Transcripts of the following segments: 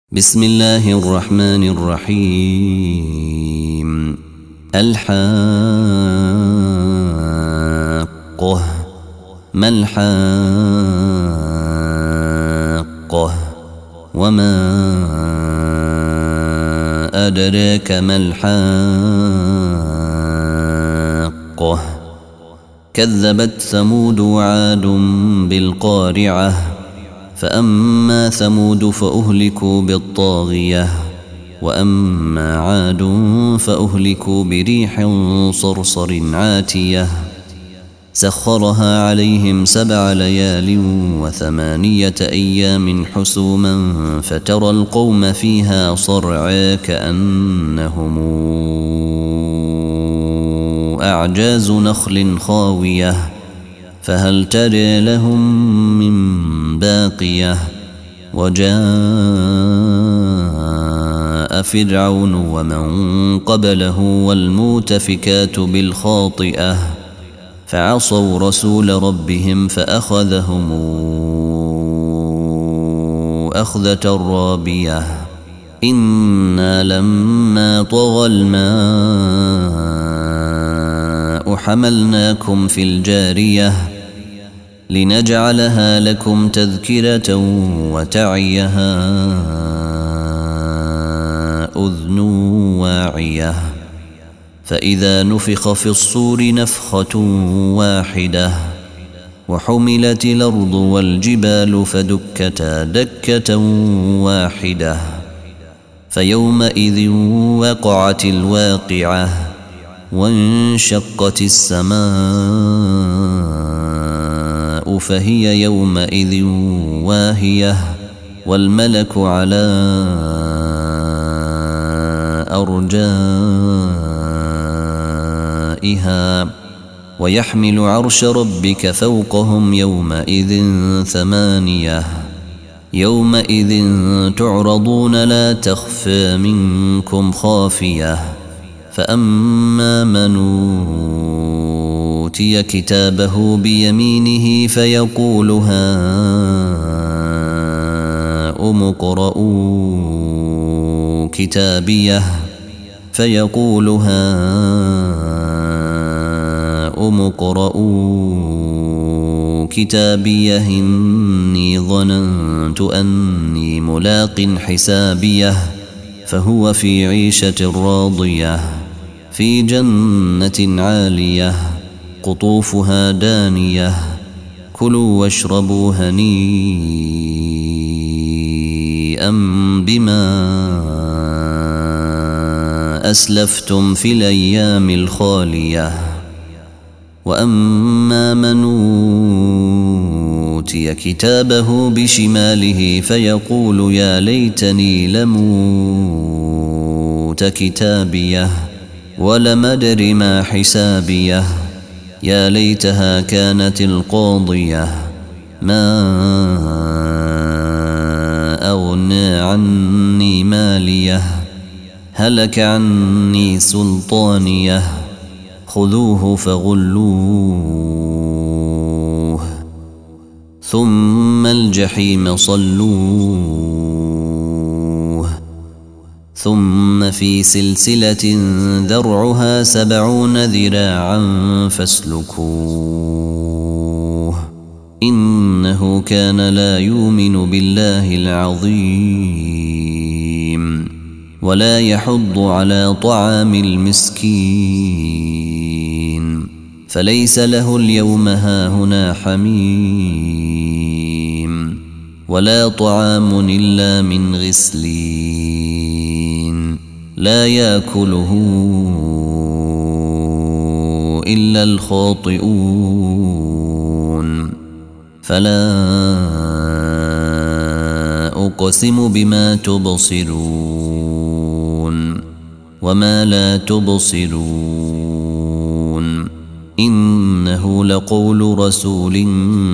بسم الله الرحمن الرحيم. الحاقة ما الحاقة وما أدراك ما الحاقة كذبت ثمود وعاد بالقارعة فأما ثمود فأهلكوا بالطاغية وأما عاد فأهلكوا بريح صرصر عاتية سخرها عليهم 7 ليال و8 أيام حسوما فترى القوم فيها صرعى كأنهم أعجاز نخل خاوية فهل ترى لهم من باقية وجاء فرعون ومن قبله والمؤتفكات بالخاطئة فعصوا رسول ربهم فأخذهم أخذة رابية إنا لما طغى الماء حملناكم في الجارية لنجعلها لكم تذكرة وتعيها أذن واعية فإذا نفخ في الصور نفخة واحدة وحملت الأرض والجبال فدكتا دكة واحدة فيومئذ وقعت الواقعة وانشقت السماء فهي يومئذ واهية والملك على أرجائها ويحمل عرش ربك فوقهم يومئذ 8 يومئذ تعرضون لا تخفى منكم خافية فأما من أوتي كتابه بيمينه فيقول هاؤم اقرءوا كتابيه فيقول هاؤم اقرءوا كتابيه إني ظننت أني ملاق حسابيه فهو في عيشة راضية في جنة عالية قطوفها دانية كلوا واشربوا هنيئا بما أسلفتم في الأيام الخالية وأما من أوتي كتابه بشماله فيقول يا ليتني لموت كتابيه ولم أدر ما حسابيه يا ليتها كانت القاضية ما أغنى عني ماليه هلك عني سلطانيه خذوه فغلوه ثم الجحيم صلوه ثم في سلسلة ذرعها 70 ذراعا فاسلكوه إنه كان لا يؤمن بالله العظيم ولا يحض على طعام المسكين فليس له اليوم هاهنا حميم ولا طعام إلا من غسلين لا يأكله إلا الخاطئون فلا أقسم بما تبصرون وما لا تبصرون إنه لقول رسول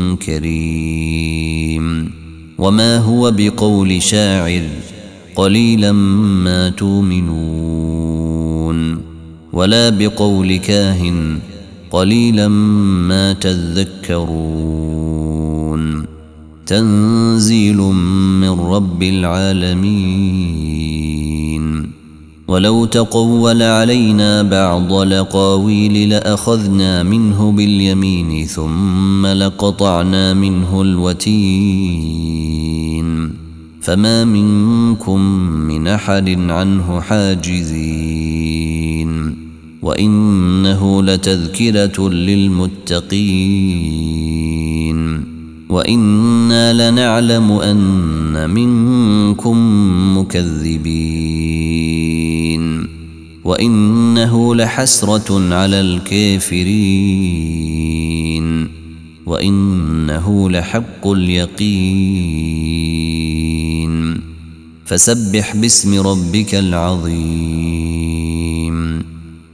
كريم وما هو بقول شاعر قليلا ما تؤمنون ولا بقول كاهن قليلا ما تذكرون تنزيل من رب العالمين. ولو تقول علينا بعض الأقاويل لأخذنا منه باليمين ثم لقطعنا منه الوتين فما منكم من أحد عنه حاجزين. وإنه لتذكرة للمتقين وإنا لنعلم أن منكم مكذبين وإنه لحسرة على الكافرين وإنه لحق اليقين. فسبح باسم ربك العظيم.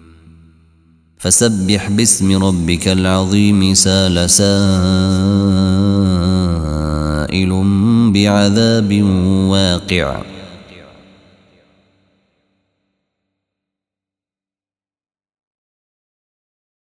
فسبح باسم ربك العظيم. سال سائل بعذاب واقع